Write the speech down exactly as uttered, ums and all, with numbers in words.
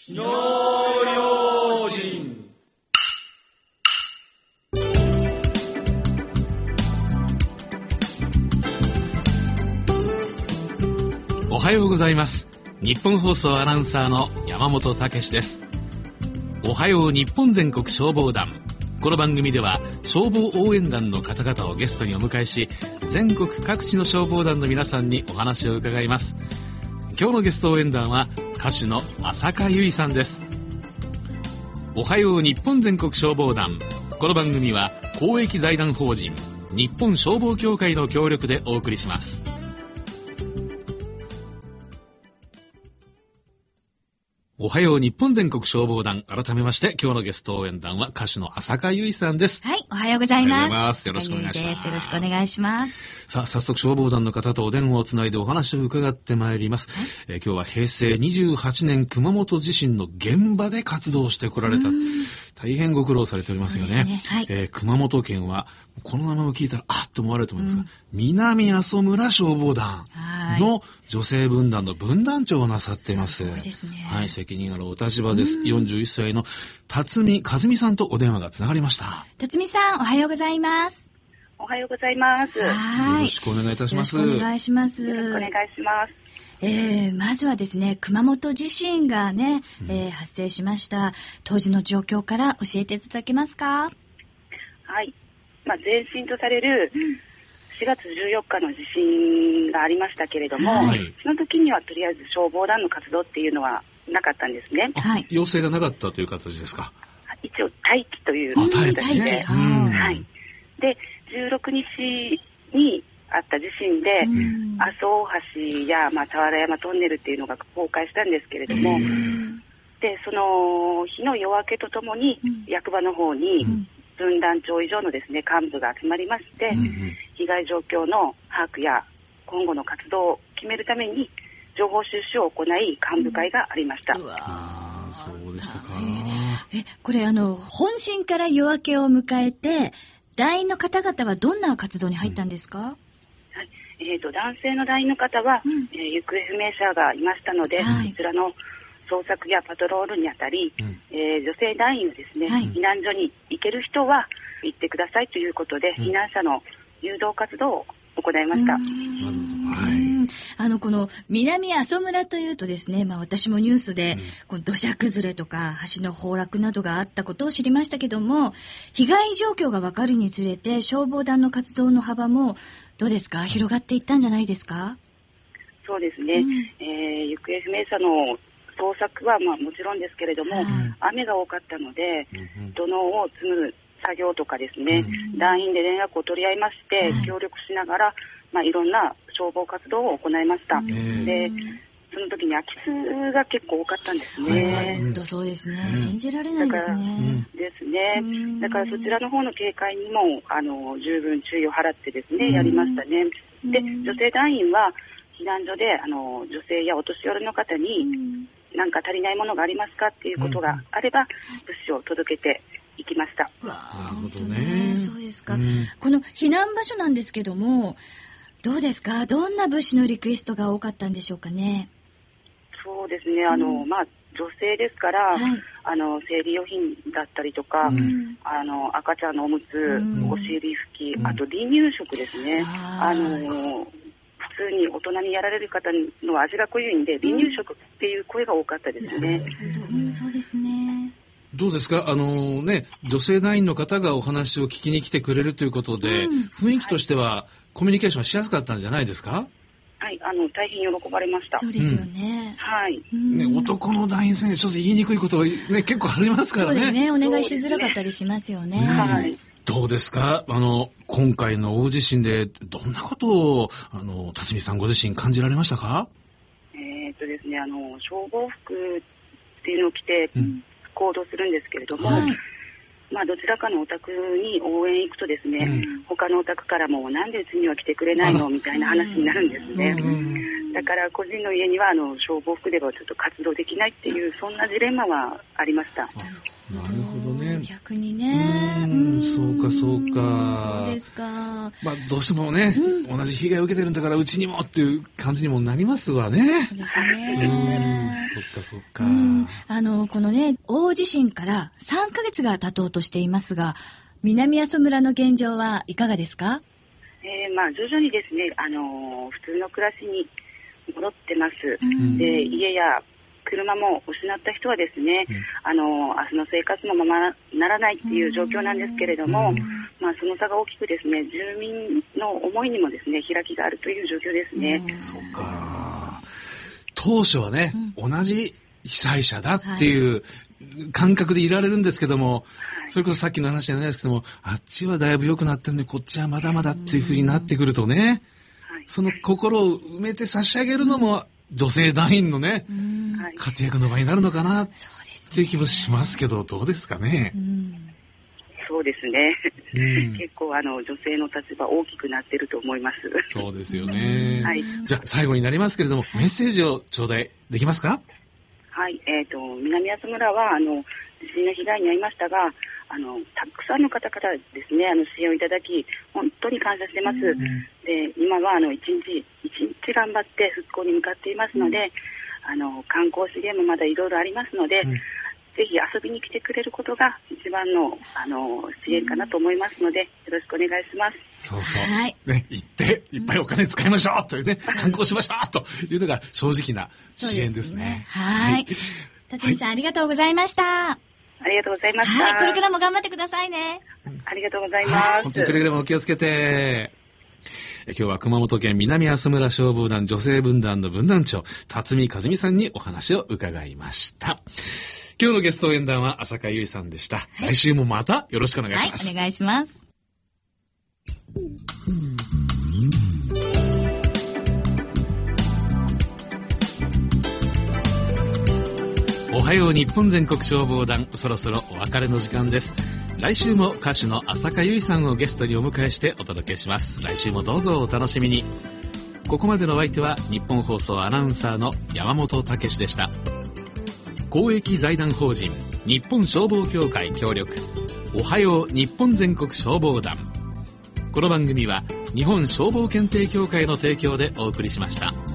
火の用心。 おはようございます。日本放送アナウンサーの山本武史です。おはよう日本全国消防団。この番組では消防応援団の方々をゲストにお迎えし、全国各地の消防団の皆さんにお話を伺います。今日のゲスト応援団は歌手の浅香唯さんです。おはよう日本全国消防団。この番組は公益財団法人日本消防協会の協力でお送りします。おはよう日本全国消防団。改めまして今日のゲスト応援団は歌手の浅香唯さんです。 はい、おはようございます。 おはようございます。よろしくお願いします。 よろしくお願いします。 さあ、早速消防団の方とお電話をつないでお話を伺ってまいります。はい、えー、今日は平成にじゅうはちねん熊本地震の現場で活動してこられた。大変ご苦労されておりますよね。ね、はい、えー、熊本県はこの名前を聞いたらあっと思われると思いますが、うん、南阿蘇村消防団の女性分団の分団長をなさっています。 すごいですね。 はい、責任あるお立場です。よんじゅういっさいの辰巳和美さんとお電話がつながりました。 辰巳さん、おはようございます。 おはようございます。 はい、 よろしくお願いいたします。 よろしくお願いします。 よろしくお願いします。 えー、まずはですね、熊本地震がね、えー、発生しました。当時の状況から教えていただけますか？ はい。まあ、前震とされるしがつじゅうよっかの地震がありましたけれども、はい、その時にはとりあえず消防団の活動っていうのはなかったんですね。 はい。要請がなかったという形ですか？ 一応待機という形で、ね、はい。で、じゅうろくにちにあった地震で、阿蘇大橋や、まあ、俵山トンネルっていうのが崩壊したんですけれども、で、その日の夜明けとともに、役場の方に分団長以上のですね、幹部が集まりまして、被害状況の把握や今後の活動を決めるために情報収集を行い幹部会がありました。 うわー、そうでしたか。 え、これあの本震から夜明けを迎えて団員の方々はどんな活動に入ったんですか？うん、はい、 えーと、男性の団員の方は、うんえー、行方不明者がいましたので、はい、こちらの捜索やパトロールにあたり、うんえー、女性団員はですね、はい、避難所に行ける人は行ってくださいということで、うん、避難者の誘導活動を行いました。 あのこの南阿蘇村というとですね、まあ、私もニュースで、うん、この土砂崩れとか橋の崩落などがあったことを知りましたけども、被害状況が分かるにつれて消防団の活動の幅もどうですか、広がっていったんじゃないですか？ そうですね、うんえー、行方不明者の捜索はまあもちろんですけれども、うん、雨が多かったので、うん、土のうを積む作業とかですね、うん、団員で連絡を取り合いまして、うん、協力しながら、まあ、いろんな消防活動を行いました。うん、で、その時に空き巣が結構多かったんですね。 はい、本当そうですね、うん、信じられないですね。 ですね。だからそちらの方の警戒にもあの十分注意を払ってですね、やりましたね。で、女性団員は避難所であの女性やお年寄りの方に、うん何か足りないものがありますかっていうことがあれば、うん、物資を届けていきました。 わあ、なるほどね。そうですか、うん。この避難場所なんですけども、どうですか？どんな物資のリクエストが多かったんでしょうかね。 そうですね。あの、うん、まあ女性ですから、はい、あの生理用品だったりとか、うん、あの赤ちゃんのおむつ、うん、お尻拭き、あと離乳食ですね。あの普通に大人にやられる方の味が濃いんで離乳食っていう声が多かったですね。 うん、そうですね。 どうですか、あのね、女性団員の方がお話を聞きに来てくれるということで、うん、雰囲気としてはコミュニケーションしやすかったんじゃないですか？ はい、あの大変喜ばれました。 そうですよね。 うん、はい。 ね、男の団員さんにちょっと言いにくいことは、ね、結構ありますからね。 そうですね。お願いしづらかったりしますよね。 はい。 どうですか、あの今回の大地震でどんなことをあの辰巳さんご自身感じられましたか？ えーっとですね、あの消防服っていうのを着て行動するんですけれども、うんはいまあ、どちらかのお宅に応援行くとですね、うん、他のお宅からもなんでうちには来てくれないのみたいな話になるんですね。うん、だから個人の家にはあの消防服ではちょっと活動できないっていうそんなジレンマはありました。 なるほどね。 逆にね。 うん、そうかそうか。 そうですか。 まあどうしてもね、うん、同じ被害を受けてるんだからうちにもっていう感じにもなりますわね。 そうですね。 うん、そっかそっか。 うん、あのこのね大地震からさんかげつが経とうとしていますが、南阿蘇村の現状はいかがですか？ えー、まあ徐々にですね、あのー、普通の暮らしに戻ってます。うん、で家や車も失った人はですね、うん、あの明日の生活もままならないっていう状況なんですけれども、うん、まあ、その差が大きくですね、住民の思いにもですね開きがあるという状況ですね。 うん、そうか。当初はね、うん、同じ被災者だっていう感覚でいられるんですけども、はい、それこそさっきの話じゃないですけども、あっちはだいぶ良くなってるのにこっちはまだまだっていう風になってくるとね、はい、その心を埋めて差し上げるのも女性団員のね、うん、活躍の場になるのかなっていう気もしますけど、どうですかね。うん、 そうですね、うん、結構あの女性の立場大きくなってると思います。 そうですよね、はい、じゃあ最後になりますけれども、メッセージを頂戴できますか？ はい、えーと、南阿蘇村はあの地震の被害に遭いましたが、あのたくさんの方々ですね、あの支援をいただき本当に感謝してます。うん、で今はあの一日一日頑張って復興に向かっていますので、うん、あの観光資源もまだいろいろありますので、うん、ぜひ遊びに来てくれることが一番のあの支援かなと思いますので、よろしくお願いします。 そうそう、はい、ね、行っていっぱいお金使いましょうというね、観光しましょうというのが正直な支援ですね。 はい。辰巳さん、はい、ありがとうございました。 ありがとうございました。 はい、これからも頑張ってくださいね。 ありがとうございます。 はい、本当にくれぐれもお気をつけて。今日は熊本県南阿蘇村消防団女性分団の分団長、辰巳和美さんにお話を伺いました。今日のゲスト演談は浅香唯さんでした。はい、来週もまたよろしくお願いします。 はい、お願いします。 おはよう日本全国消防団、そろそろお別れの時間です。来週も歌手の浅香唯さんをゲストにお迎えしてお届けします。来週もどうぞお楽しみに。ここまでのお相手は日本放送アナウンサーの山本武史でした。公益財団法人日本消防協会協力、おはよう日本全国消防団。この番組は日本消防検定協会の提供でお送りしました。